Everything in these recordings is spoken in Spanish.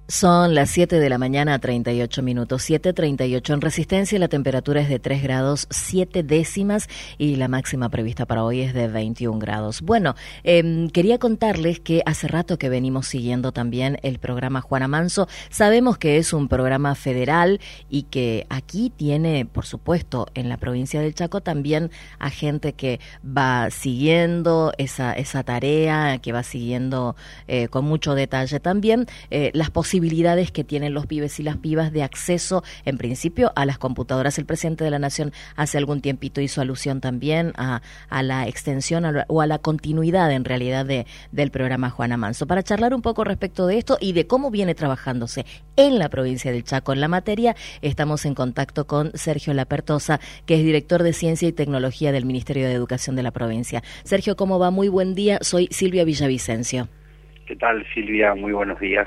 Son las 7 de la mañana, 38 minutos, 7:38 en Resistencia. La temperatura es de 3 grados 7 décimas y la máxima prevista para hoy es de 21 grados. Bueno, quería contarles que hace rato que venimos siguiendo también el programa Juana Manso. Sabemos que es un programa federal y que aquí tiene, por supuesto, en la provincia del Chaco también a gente que va siguiendo esa tarea, que va siguiendo con mucho detalle también las posibilidades que tienen los pibes y las pibas de acceso, en principio, a las computadoras. El presidente de la Nación hace algún tiempito hizo alusión también a la extensión o a la continuidad, en realidad, del programa Juana Manso. Para charlar un poco respecto de esto y de cómo viene trabajándose en la provincia del Chaco en la materia, estamos en contacto con Sergio Lapertosa, que es director de Ciencia y Tecnología del Ministerio de Educación de la provincia. Sergio, ¿cómo va? Muy buen día. Soy Silvia Villavicencio. ¿Qué tal, Silvia? Muy buenos días.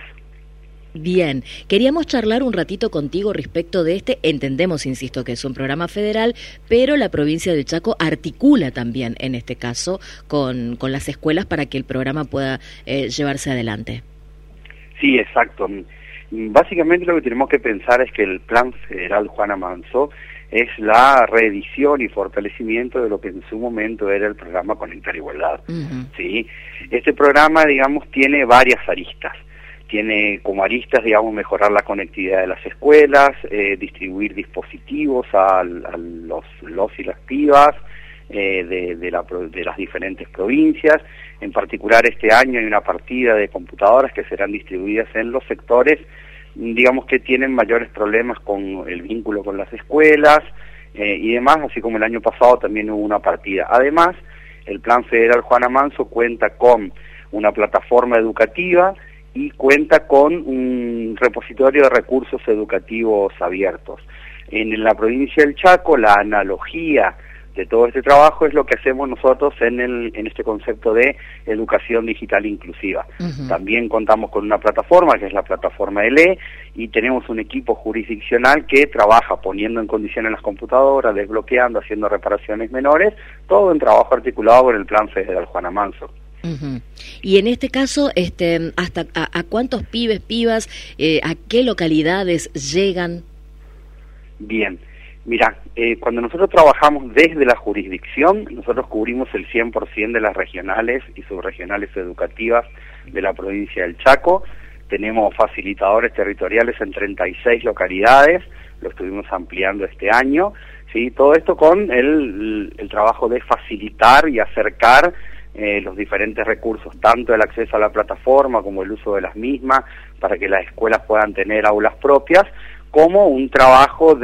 Bien, queríamos charlar un ratito contigo respecto de entendemos, insisto, que es un programa federal, pero la provincia del Chaco articula también, en este caso, con las escuelas para que el programa pueda llevarse adelante. Sí, exacto. Básicamente lo que tenemos que pensar es que el Plan Federal Juana Manso es la reedición y fortalecimiento de lo que en su momento era el programa Conectar Igualdad. ¿Sí? Este programa, digamos, tiene varias aristas. Tiene como aristas, digamos, mejorar la conectividad de las escuelas, distribuir dispositivos a los y las pibas de las diferentes provincias. En particular, este año hay una partida de computadoras que serán distribuidas en los sectores, digamos, que tienen mayores problemas con el vínculo con las escuelas y demás, así como el año pasado también hubo una partida. Además, el Plan Federal Juana Manso cuenta con una plataforma educativa y cuenta con un repositorio de recursos educativos abiertos. En la provincia del Chaco, la analogía de todo este trabajo es lo que hacemos nosotros en este concepto de educación digital inclusiva. También contamos con una plataforma, que es la plataforma ELE, y tenemos un equipo jurisdiccional que trabaja poniendo en condiciones las computadoras, desbloqueando, haciendo reparaciones menores, todo en trabajo articulado con el Plan Federal Juana Manso. Y en este caso, ¿hasta a cuántos pibes, pibas, a qué localidades llegan? Bien, mira, cuando nosotros trabajamos desde la jurisdicción, nosotros cubrimos el 100% de las regionales y subregionales educativas de la provincia del Chaco. Tenemos facilitadores territoriales en 36 localidades, lo estuvimos ampliando este año, ¿sí? Todo esto con el trabajo de facilitar y acercar los diferentes recursos, tanto el acceso a la plataforma como el uso de las mismas, para que las escuelas puedan tener aulas propias, como un trabajo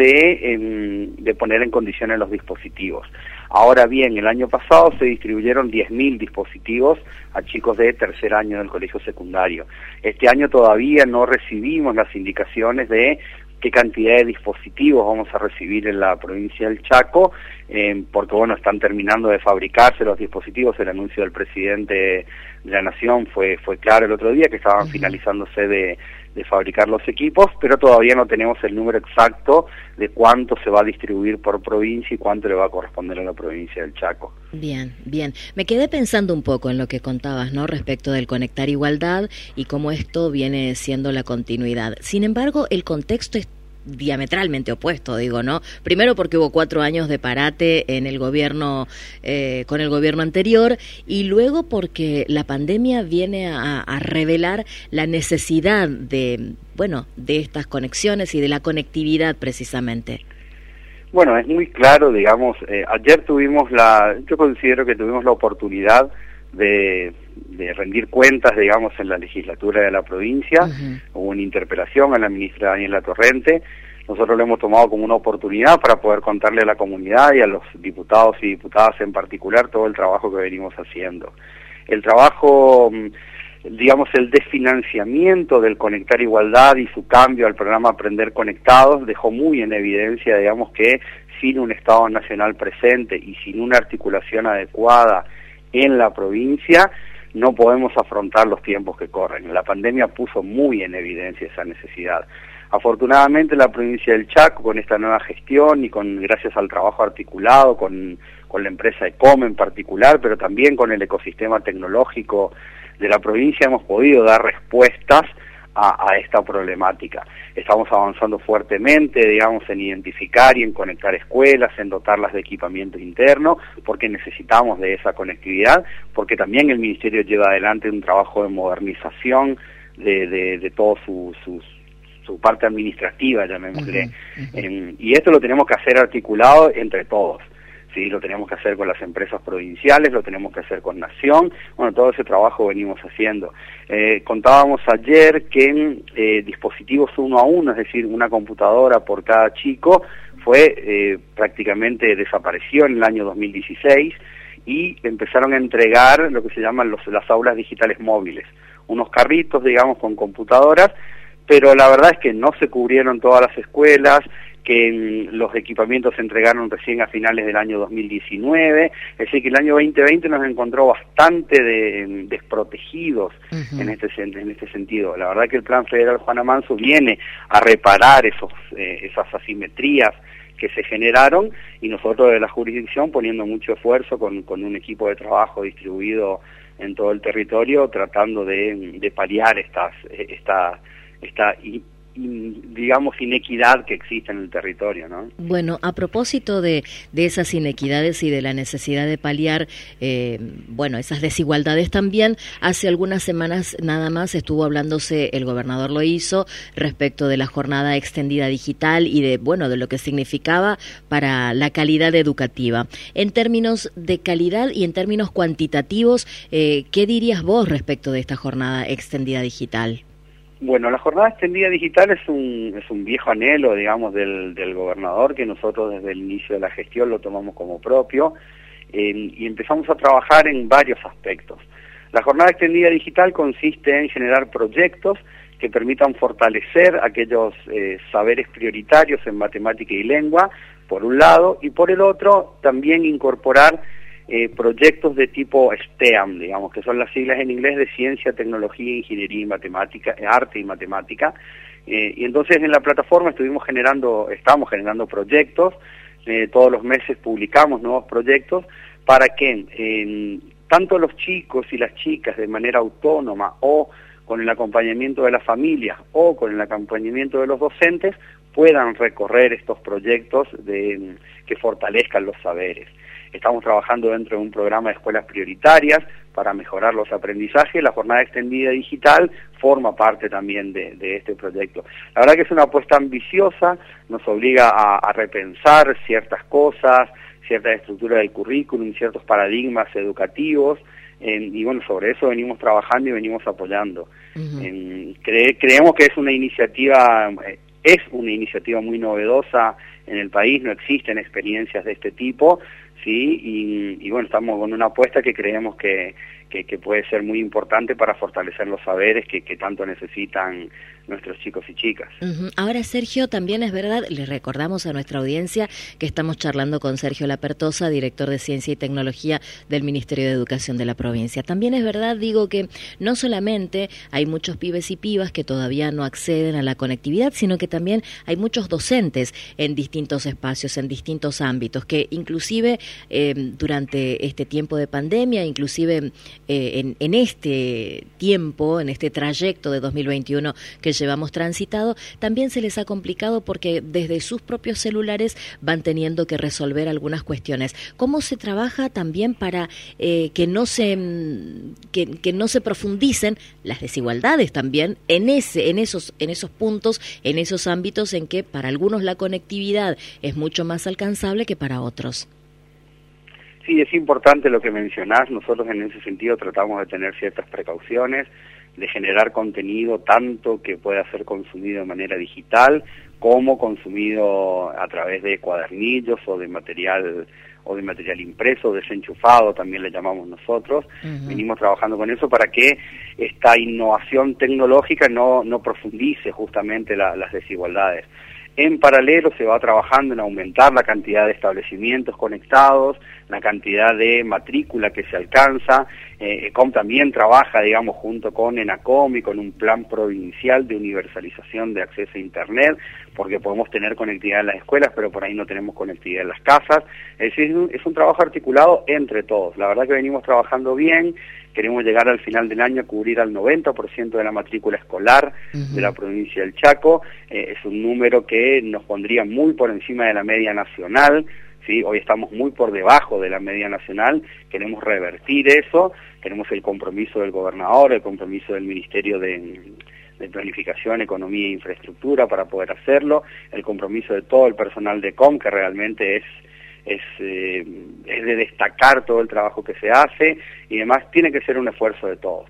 de poner en condiciones los dispositivos. Ahora bien, el año pasado se distribuyeron 10.000 dispositivos a chicos de tercer año del colegio secundario. Este año todavía no recibimos las indicaciones de qué cantidad de dispositivos vamos a recibir en la provincia del Chaco, porque bueno, están terminando de fabricarse los dispositivos. El anuncio del presidente de la Nación fue claro el otro día, que estaban finalizándose de fabricar los equipos, pero todavía no tenemos el número exacto de cuánto se va a distribuir por provincia y cuánto le va a corresponder a la provincia del Chaco. Bien, bien. Me quedé pensando un poco en lo que contabas, ¿no?, respecto del Conectar Igualdad y cómo esto viene siendo la continuidad. Sin embargo, el contexto es diametralmente opuesto, digo, ¿no? Primero porque hubo 4 años de parate en el gobierno, con el gobierno anterior, y luego porque la pandemia viene a revelar la necesidad de estas conexiones y de la conectividad precisamente. Bueno, es muy claro, digamos, ayer yo considero que tuvimos la oportunidad de rendir cuentas, digamos, en la legislatura de la provincia. Hubo una interpelación a la ministra Daniela Torrente. Nosotros lo hemos tomado como una oportunidad para poder contarle a la comunidad y a los diputados y diputadas en particular todo el trabajo que venimos haciendo. El trabajo, digamos, el desfinanciamiento del Conectar Igualdad y su cambio al programa Aprender Conectados dejó muy en evidencia, digamos, que sin un Estado nacional presente y sin una articulación adecuada en la provincia, no podemos afrontar los tiempos que corren. La pandemia puso muy en evidencia esa necesidad. Afortunadamente la provincia del Chaco, con esta nueva gestión y gracias al trabajo articulado con la empresa ECOM en particular, pero también con el ecosistema tecnológico de la provincia, hemos podido dar respuestas a esta problemática. Estamos avanzando fuertemente, digamos, en identificar y en conectar escuelas, en dotarlas de equipamiento interno, porque necesitamos de esa conectividad, porque también el Ministerio lleva adelante un trabajo de modernización de todo su parte administrativa, llamémosle. Y esto lo tenemos que hacer articulado entre todos. Sí, lo tenemos que hacer con las empresas provinciales, lo tenemos que hacer con Nación, bueno, todo ese trabajo venimos haciendo. Contábamos ayer que dispositivos 1 a 1, es decir, una computadora por cada chico, prácticamente desapareció en el año 2016 y empezaron a entregar lo que se llaman las aulas digitales móviles, unos carritos, digamos, con computadoras, pero la verdad es que no se cubrieron todas las escuelas, que los equipamientos se entregaron recién a finales del año 2019, es decir, que el año 2020 nos encontró bastante desprotegidos en este sentido. La verdad que el Plan Federal Juana Manso viene a reparar esas asimetrías que se generaron, y nosotros de la jurisdicción poniendo mucho esfuerzo con un equipo de trabajo distribuido en todo el territorio, tratando de paliar esta digamos, inequidad que existe en el territorio, ¿no? Bueno, a propósito de esas inequidades y de la necesidad de paliar, esas desigualdades también, hace algunas semanas nada más estuvo hablándose, el gobernador lo hizo, respecto de la jornada extendida digital y de lo que significaba para la calidad educativa. En términos de calidad y en términos cuantitativos, ¿qué dirías vos respecto de esta jornada extendida digital? Bueno, la jornada extendida digital es un viejo anhelo, digamos, del gobernador, que nosotros desde el inicio de la gestión lo tomamos como propio, y empezamos a trabajar en varios aspectos. La jornada extendida digital consiste en generar proyectos que permitan fortalecer aquellos saberes prioritarios en matemática y lengua, por un lado, y por el otro también incorporar proyectos de tipo STEAM, digamos, que son las siglas en inglés de ciencia, tecnología, ingeniería y matemática, arte y matemática. Y entonces en la plataforma estamos generando proyectos, todos los meses publicamos nuevos proyectos para que tanto los chicos y las chicas de manera autónoma o con el acompañamiento de las familias o con el acompañamiento de los docentes puedan recorrer estos proyectos que fortalezcan los saberes. Estamos trabajando dentro de un programa de escuelas prioritarias para mejorar los aprendizajes. La jornada extendida digital forma parte también de este proyecto. La verdad que es una apuesta ambiciosa, nos obliga a repensar ciertas cosas, cierta estructura del currículum, ciertos paradigmas educativos, y bueno, sobre eso venimos trabajando y venimos apoyando. Creemos que es una iniciativa muy novedosa en el país, no existen experiencias de este tipo, sí, y bueno, estamos con una apuesta que creemos que puede ser muy importante para fortalecer los saberes que tanto necesitan nuestros chicos y chicas. Ahora, Sergio, también es verdad, les recordamos a nuestra audiencia que estamos charlando con Sergio Lapertosa, director de Ciencia y Tecnología del Ministerio de Educación de la provincia. También es verdad, digo, que no solamente hay muchos pibes y pibas que todavía no acceden a la conectividad, sino que también hay muchos docentes en distintos espacios, en distintos ámbitos, que inclusive durante este tiempo de pandemia, inclusive en este tiempo, en este trayecto de 2021 que llevamos transitado, también se les ha complicado porque desde sus propios celulares van teniendo que resolver algunas cuestiones. ¿Cómo se trabaja también para que no se profundicen las desigualdades también en esos puntos, en esos ámbitos en que para algunos la conectividad es mucho más alcanzable que para otros? Sí, es importante lo que mencionás. Nosotros en ese sentido tratamos de tener ciertas precauciones, de generar contenido tanto que pueda ser consumido de manera digital como consumido a través de cuadernillos o de material impreso, desenchufado, también le llamamos nosotros. Venimos trabajando con eso para que esta innovación tecnológica no profundice justamente las desigualdades. En paralelo se va trabajando en aumentar la cantidad de establecimientos conectados, la cantidad de matrícula que se alcanza. ECOM también trabaja, digamos, junto con ENACOM y con un plan provincial de universalización de acceso a Internet, porque podemos tener conectividad en las escuelas, pero por ahí no tenemos conectividad en las casas. Es decir, es un trabajo articulado entre todos. La verdad que venimos trabajando bien, Queremos llegar al final del año a cubrir al 90% de la matrícula escolar de la provincia del Chaco. Es un número que nos pondría muy por encima de la media nacional. ¿Sí? Hoy estamos muy por debajo de la media nacional, queremos revertir eso, tenemos el compromiso del gobernador, el compromiso del Ministerio de Planificación, Economía e Infraestructura para poder hacerlo, el compromiso de todo el personal de COM, que realmente es de destacar todo el trabajo que se hace, y además tiene que ser un esfuerzo de todos,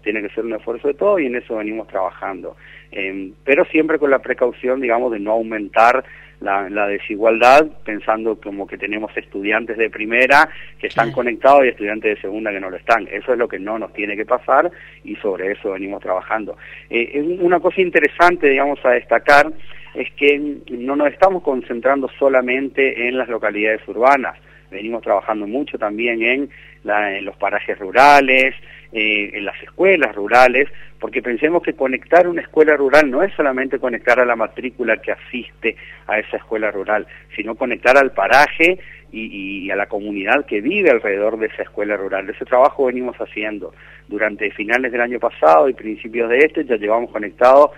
y en eso venimos trabajando, pero siempre con la precaución, digamos, de no aumentar la desigualdad, pensando como que tenemos estudiantes de primera que están conectados y estudiantes de segunda que no lo están. Eso es lo que no nos tiene que pasar, y sobre eso venimos trabajando. Una cosa interesante, digamos, a destacar es que no nos estamos concentrando solamente en las localidades urbanas, venimos trabajando mucho también en los parajes rurales, en las escuelas rurales, porque pensemos que conectar una escuela rural no es solamente conectar a la matrícula que asiste a esa escuela rural, sino conectar al paraje y a la comunidad que vive alrededor de esa escuela rural. Ese trabajo venimos haciendo durante finales del año pasado y principios de ya llevamos conectado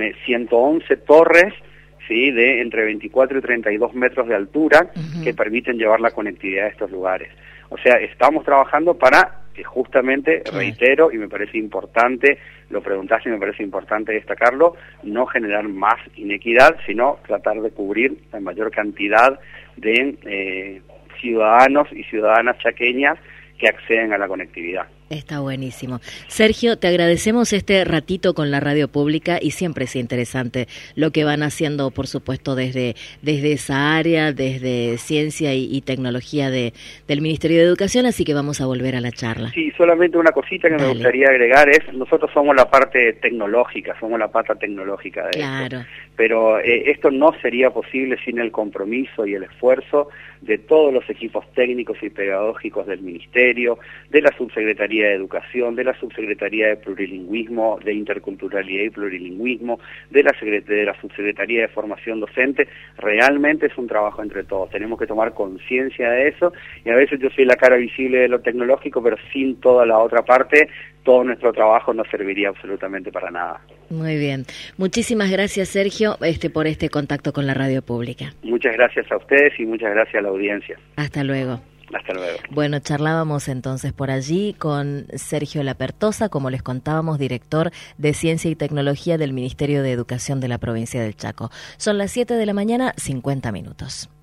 111 torres, ¿sí?, de entre 24 y 32 metros de altura, que permiten llevar la conectividad a estos lugares. O sea, estamos trabajando para que justamente, reitero, y me parece importante, lo preguntaste y me parece importante destacarlo, no generar más inequidad, sino tratar de cubrir la mayor cantidad de ciudadanos y ciudadanas chaqueñas que acceden a la conectividad. Está buenísimo. Sergio, te agradecemos este ratito con la radio pública, y siempre es interesante lo que van haciendo, por supuesto, desde esa área, desde ciencia y tecnología del Ministerio de Educación, así que vamos a volver a la charla. Sí, solamente una cosita que me gustaría agregar es, nosotros somos la parte tecnológica, somos la pata tecnológica de esto, pero esto no sería posible sin el compromiso y el esfuerzo de todos los equipos técnicos y pedagógicos del Ministerio, de la Subsecretaría de Educación, de la Subsecretaría de Plurilingüismo, de Interculturalidad y Plurilingüismo, de la Subsecretaría de Formación Docente. Realmente es un trabajo entre todos, tenemos que tomar conciencia de eso, y a veces yo soy la cara visible de lo tecnológico, pero sin toda la otra parte, todo nuestro trabajo no serviría absolutamente para nada. Muy bien. Muchísimas gracias, Sergio, por este contacto con la radio pública. Muchas gracias a ustedes y muchas gracias a la audiencia. Hasta luego. Hasta luego. Bueno, charlábamos entonces por allí con Sergio Lapertosa, como les contábamos, director de Ciencia y Tecnología del Ministerio de Educación de la provincia del Chaco. Son las 7 de la mañana, 50 minutos.